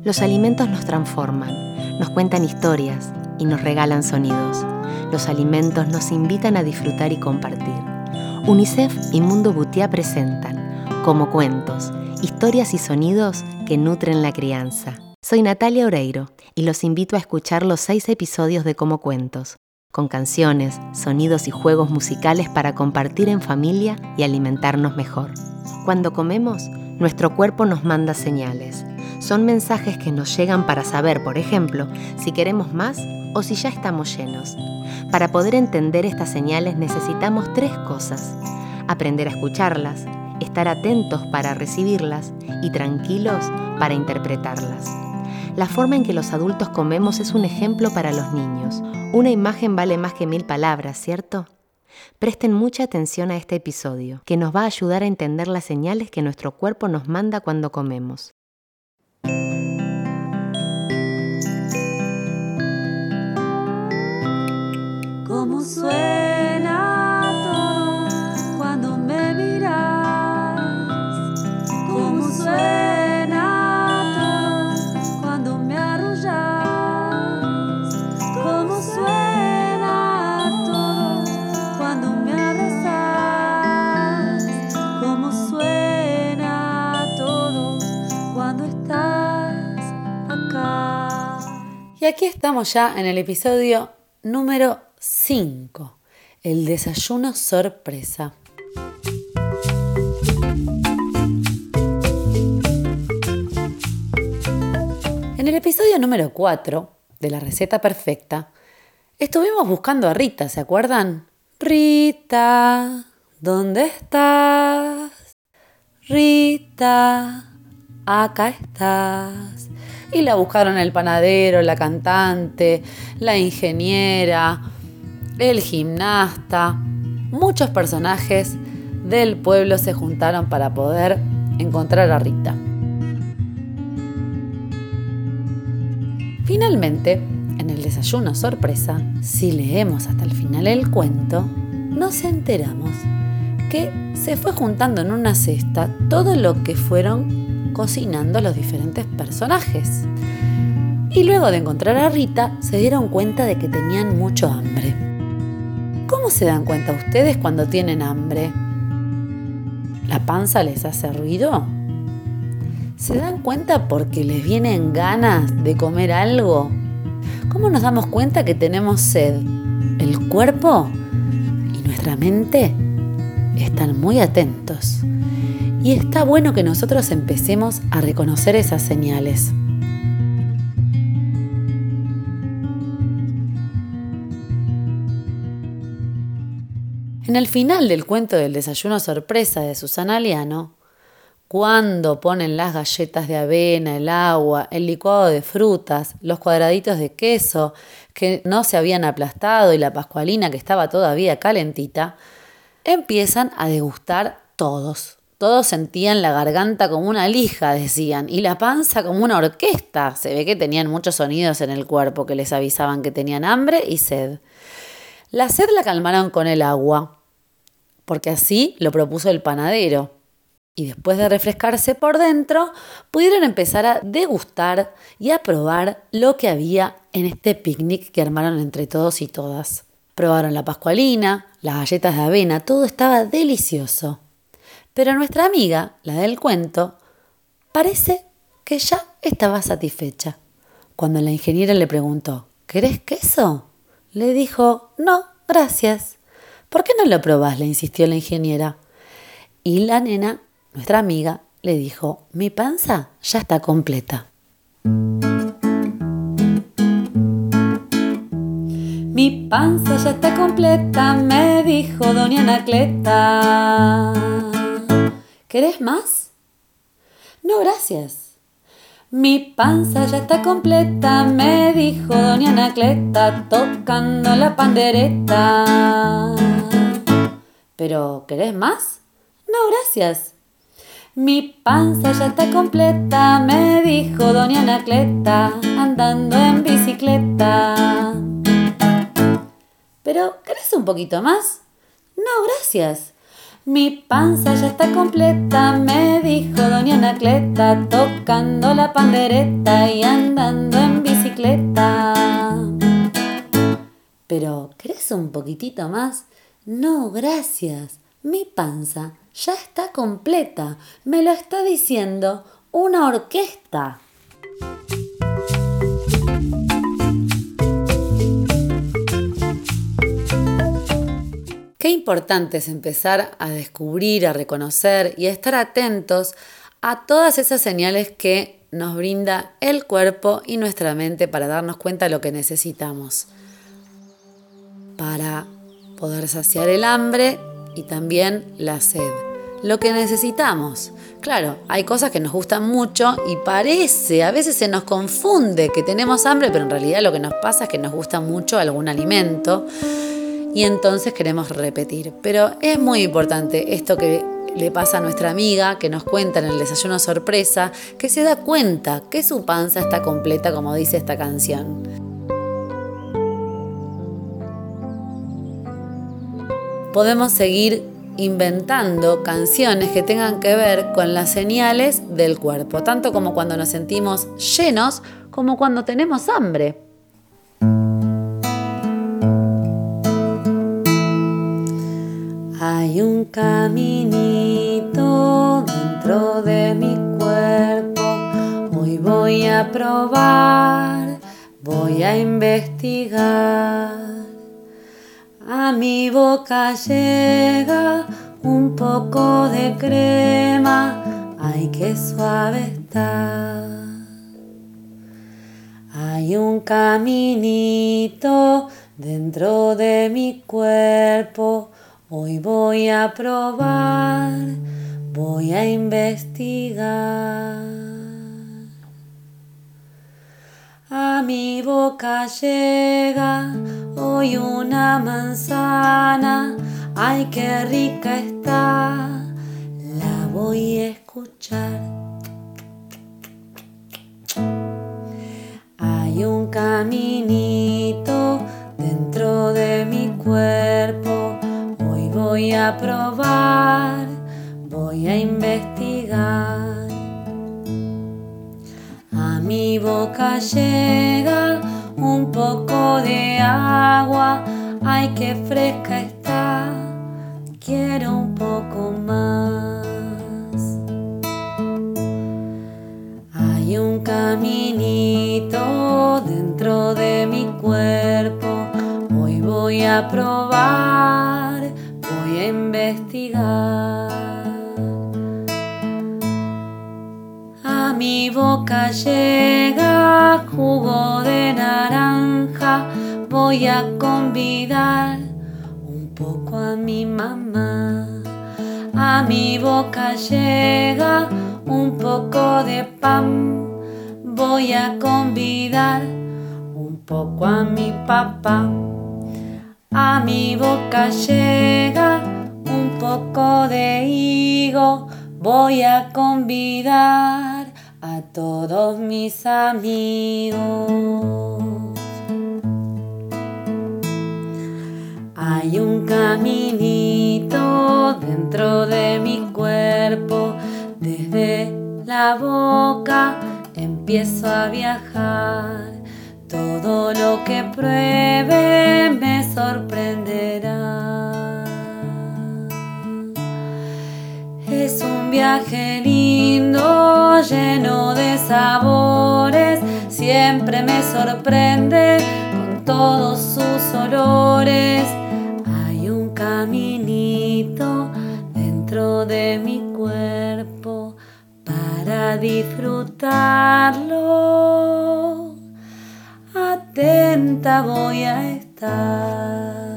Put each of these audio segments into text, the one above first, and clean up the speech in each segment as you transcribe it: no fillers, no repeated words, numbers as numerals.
Los alimentos nos transforman, nos cuentan historias y nos regalan sonidos. Los alimentos nos invitan a disfrutar y compartir. UNICEF y Mundo Butiá presentan Como Cuentos, historias y sonidos que nutren la crianza. Soy Natalia Oreiro y los invito a escuchar los 6 episodios de Como Cuentos, con canciones, sonidos y juegos musicales para compartir en familia y alimentarnos mejor. Cuando comemos, nuestro cuerpo nos manda señales. Son mensajes que nos llegan para saber, por ejemplo, si queremos más o si ya estamos llenos. Para poder entender estas señales necesitamos 3 cosas: aprender a escucharlas, estar atentos para recibirlas y tranquilos para interpretarlas. La forma en que los adultos comemos es un ejemplo para los niños. Una imagen vale más que 1000 palabras, ¿cierto? Presten mucha atención a este episodio, que nos va a ayudar a entender las señales que nuestro cuerpo nos manda cuando comemos. ¿Cómo suena todo cuando me miras? ¿Cómo suena todo cuando me arrullas? ¿Cómo suena todo cuando me abrazas? ¿Cómo suena todo cuando estás acá? Y aquí estamos ya en el episodio número 5, el desayuno sorpresa. En el episodio número 4 de la receta perfecta, estuvimos buscando a Rita, ¿se acuerdan? Rita, ¿dónde estás? Rita, acá estás. Y la buscaron el panadero, la cantante, la ingeniera, el gimnasta. Muchos personajes del pueblo se juntaron para poder encontrar a Rita. Finalmente, en el desayuno sorpresa, si leemos hasta el final el cuento, nos enteramos que se fue juntando en una cesta todo lo que fueron cocinando los diferentes personajes. Y luego de encontrar a Rita, se dieron cuenta de que tenían mucho hambre. ¿Cómo se dan cuenta ustedes cuando tienen hambre? ¿La panza les hace ruido? ¿Se dan cuenta porque les vienen ganas de comer algo? ¿Cómo nos damos cuenta que tenemos sed? El cuerpo y nuestra mente están muy atentos. Y está bueno que nosotros empecemos a reconocer esas señales. En el final del cuento del desayuno sorpresa de Susana Liano, cuando ponen las galletas de avena, el agua, el licuado de frutas, los cuadraditos de queso que no se habían aplastado y la pascualina que estaba todavía calentita, empiezan a degustar todos. Todos sentían la garganta como una lija, decían, y la panza como una orquesta. Se ve que tenían muchos sonidos en el cuerpo que les avisaban que tenían hambre y sed. La sed la calmaron con el agua, porque así lo propuso el panadero. Y después de refrescarse por dentro, pudieron empezar a degustar y a probar lo que había en este picnic que armaron entre todos y todas. Probaron la pascualina, las galletas de avena, todo estaba delicioso. Pero nuestra amiga, la del cuento, parece que ya estaba satisfecha. Cuando la ingeniera le preguntó, ¿querés queso? Le dijo, no, gracias. ¿Por qué no lo probás?, le insistió la ingeniera. Y la nena, nuestra amiga, le dijo, mi panza ya está completa. Mi panza ya está completa, me dijo doña Anacleta. ¿Querés más? No, gracias. Mi panza ya está completa, me dijo doña Anacleta, tocando la pandereta. ¿Pero querés más? No, gracias. Mi panza ya está completa, me dijo doña Anacleta, andando en bicicleta. ¿Pero querés un poquito más? No, gracias. Mi panza ya está completa, me dijo doña Anacleta, tocando la pandereta y andando en bicicleta. Pero, ¿querés un poquitito más? No, gracias. Mi panza ya está completa. Me lo está diciendo una orquesta. Qué importante es empezar a descubrir, a reconocer y a estar atentos a todas esas señales que nos brinda el cuerpo y nuestra mente para darnos cuenta de lo que necesitamos, para poder saciar el hambre y también la sed. Lo que necesitamos. Claro, hay cosas que nos gustan mucho y parece, a veces se nos confunde que tenemos hambre, pero en realidad lo que nos pasa es que nos gusta mucho algún alimento y entonces queremos repetir. Pero es muy importante esto que le pasa a nuestra amiga, que nos cuenta en el desayuno sorpresa, que se da cuenta que su panza está completa, como dice esta canción. Podemos seguir inventando canciones que tengan que ver con las señales del cuerpo, tanto como cuando nos sentimos llenos, como cuando tenemos hambre. Hay un caminito dentro de mi cuerpo, hoy voy a probar, voy a investigar. A mi boca llega un poco de crema, ay, qué suave está. Hay un caminito dentro de mi cuerpo, hoy voy a probar, voy a investigar. A mi boca llega hoy una manzana, ay, qué rica está, la voy a escuchar. Hay un caminito dentro de mi cuerpo, hoy voy a probar, voy a investigar. A mi boca llega un poco de agua, ay, qué fresca está, quiero un poco más. Hay un caminito dentro de mi cuerpo, hoy voy a probar, voy a investigar. A mi boca llega jugo de naranja, voy a convidar un poco a mi mamá. A mi boca llega un poco de pan, voy a convidar un poco a mi papá. A mi boca llega un poco de higo, voy a convidar a todos mis amigos. Hay un caminito dentro de mi cuerpo, desde la boca empiezo a viajar. Todo lo que pruebe me sorprenderá. Es un viaje lindo, lleno de sabores, siempre me sorprende con todos sus olores. Hay un caminito dentro de mi cuerpo para disfrutarlo. Atenta voy a estar.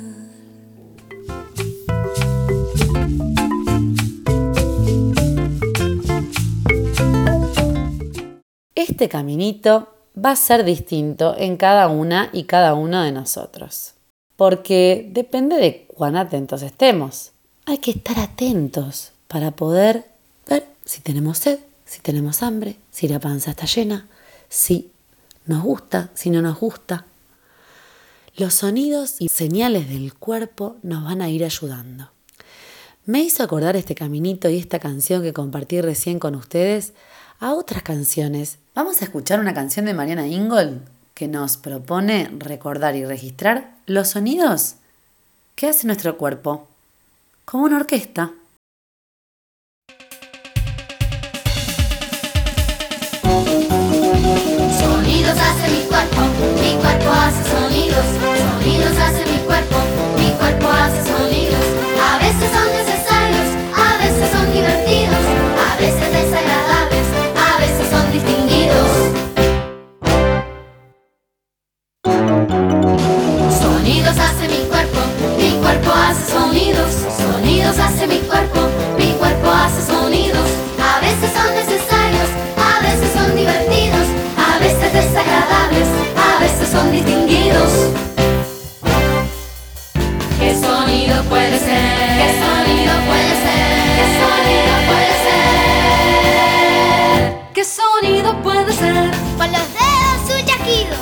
Este caminito va a ser distinto en cada una y cada uno de nosotros, porque depende de cuán atentos estemos. Hay que estar atentos para poder ver si tenemos sed, si tenemos hambre, si la panza está llena, si nos gusta, si no nos gusta. Los sonidos y señales del cuerpo nos van a ir ayudando. Me hizo acordar este caminito y esta canción que compartí recién con ustedes a otras canciones. Vamos a escuchar una canción de Mariana Ingold que nos propone recordar y registrar los sonidos que hace nuestro cuerpo, como una orquesta. Sonidos hace mi cuerpo hace sonidos. Sonidos hace mi cuerpo hace sonidos. A veces son necesarios, a veces son divertidos, a veces desagradables, a veces son distinguidos. Sonidos hace mi cuerpo hace sonidos. Sonidos hace mi cuerpo hace sonidos. A veces son necesarios, a veces son divertidos, a veces desagradables, a veces son distinguidos. ¿Qué sonido puede ser? ¿Qué sonido puede ser? ¿Qué sonido puede ser? ¿Qué sonido puede ser? Con los dedos un chasquido.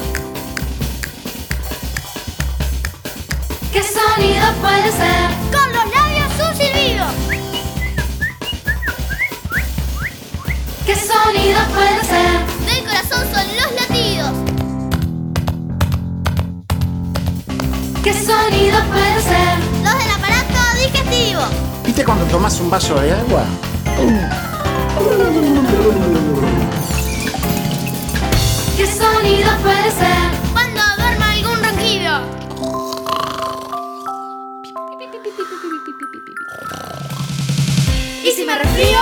¿Qué sonido puede ser? Con los labios un silbido. ¿Qué sonido puede ser? Del corazón son los latidos. ¿Qué sonido puede ser? Los del aparato digestivo. ¿Viste cuando tomas un vaso de agua? ¿Qué sonido puede ser? Cuando duerma algún ronquido. ¿Y si me resfrío?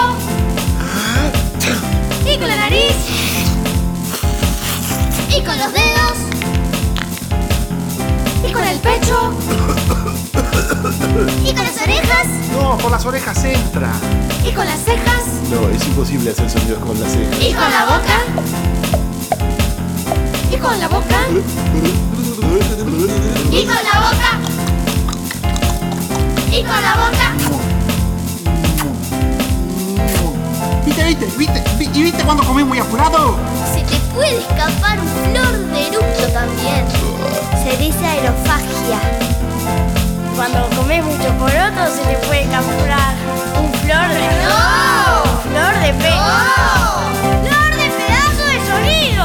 ¿Y con la nariz? Y con los dedos. ¿Y con el pecho? Y con las orejas. No, por las orejas entra. ¿Y con las cejas? No, es imposible hacer sonidos con las cejas. ¿Y con la boca? ¿Y con la boca? Y con la boca. Y con la boca. ¿Viste cuando comés muy apurado? Se te puede escapar un flor de eructo también. Se dice aerofagia. Cuando comes mucho poroto se te puede escapar un flor de... ¡No! ¡Flor de ¡Flor de pedazo de sonido!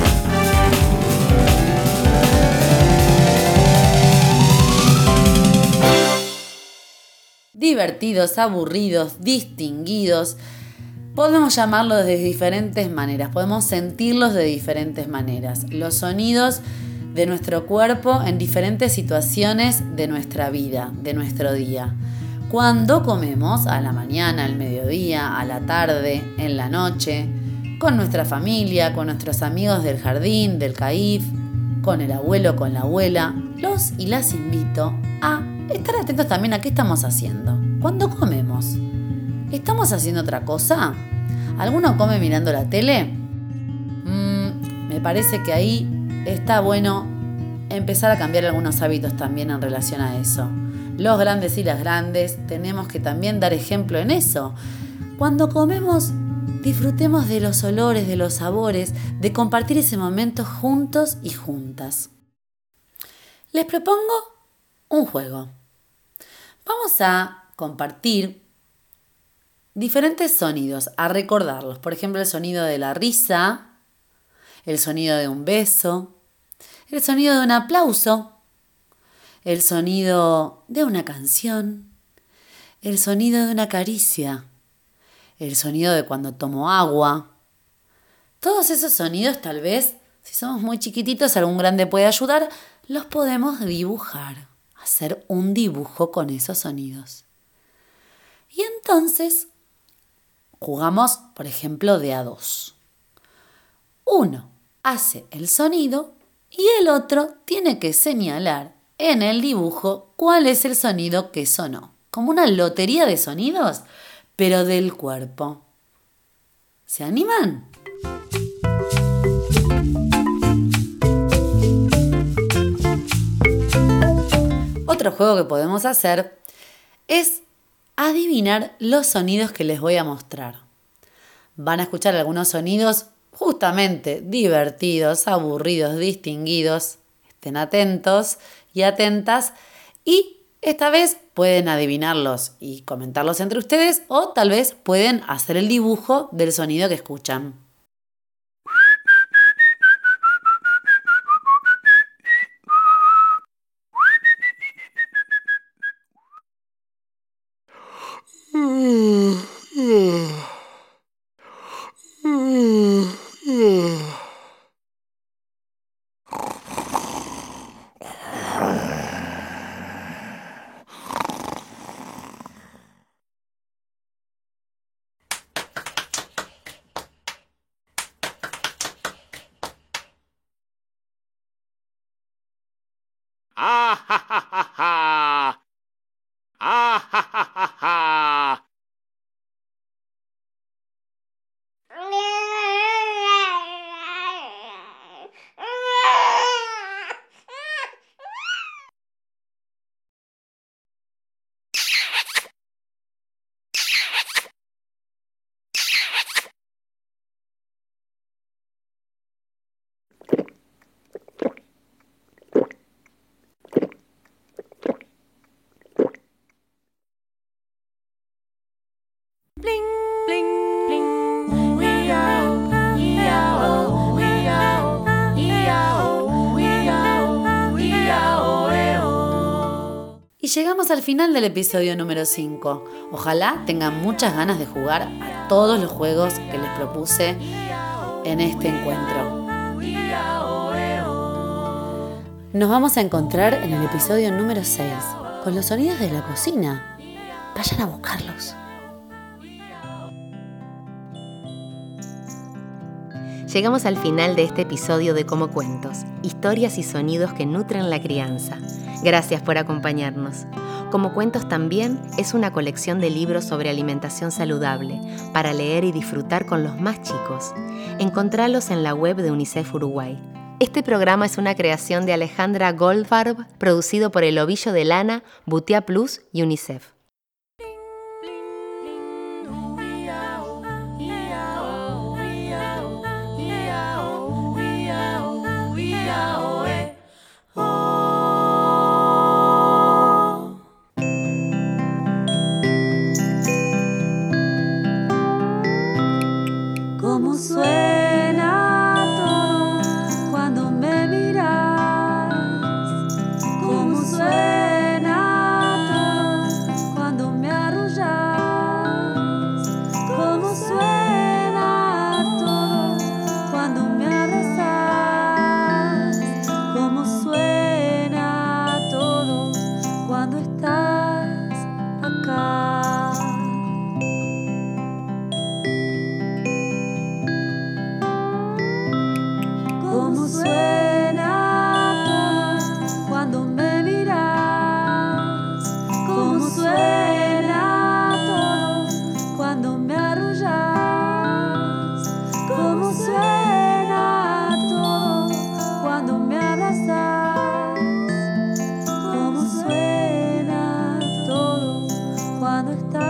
Divertidos, aburridos, distinguidos. Podemos llamarlos de diferentes maneras, podemos sentirlos de diferentes maneras. Los sonidos de nuestro cuerpo en diferentes situaciones de nuestra vida, de nuestro día. Cuando comemos, a la mañana, al mediodía, a la tarde, en la noche, con nuestra familia, con nuestros amigos del jardín, del CAIF, con el abuelo, con la abuela, los y las invito a estar atentos también a qué estamos haciendo. Cuando comemos, ¿estamos haciendo otra cosa? ¿Alguno come mirando la tele? Me parece que ahí está bueno empezar a cambiar algunos hábitos también en relación a eso. Los grandes y las grandes tenemos que también dar ejemplo en eso. Cuando comemos, disfrutemos de los olores, de los sabores, de compartir ese momento juntos y juntas. Les propongo un juego. Vamos a compartir diferentes sonidos, a recordarlos. Por ejemplo, el sonido de la risa, el sonido de un beso, el sonido de un aplauso, el sonido de una canción, el sonido de una caricia, el sonido de cuando tomo agua. Todos esos sonidos, tal vez, si somos muy chiquititos, algún grande puede ayudar, los podemos dibujar, hacer un dibujo con esos sonidos. Y entonces jugamos, por ejemplo, de a dos. Uno hace el sonido y el otro tiene que señalar en el dibujo cuál es el sonido que sonó. Como una lotería de sonidos, pero del cuerpo. ¿Se animan? Otro juego que podemos hacer es adivinar los sonidos que les voy a mostrar. Van a escuchar algunos sonidos justamente divertidos, aburridos, distinguidos. Estén atentos y atentas y Esta vez pueden adivinarlos y comentarlos entre ustedes o tal vez pueden hacer el dibujo del sonido que escuchan. ¡Ah, ja, ja, ja, ja! ¡Ah, ja, ja, ja, ja! Y llegamos al final del episodio número 5. Ojalá tengan muchas ganas de jugar a todos los juegos que les propuse en este encuentro. Nos vamos a encontrar en el episodio número 6 con los sonidos de la cocina. Vayan a buscarlos. Llegamos al final de este episodio de Como Cuentos, historias y sonidos que nutren la crianza. Gracias por acompañarnos. Como Cuentos también es una colección de libros sobre alimentación saludable para leer y disfrutar con los más chicos. Encontralos en la web de UNICEF Uruguay. Este programa es una creación de Alejandra Goldfarb, producido por El Ovillo de Lana, Butiá Plus y UNICEF. Cómo suena todo cuando me miras, cómo suena todo cuando me arrullas, cómo suena todo cuando me abrazas, cómo suena todo cuando estás acá. Cómo suena todo cuando me miras, cómo suena todo cuando me arrullas, cómo suena todo cuando me abrazas, cómo suena todo cuando estás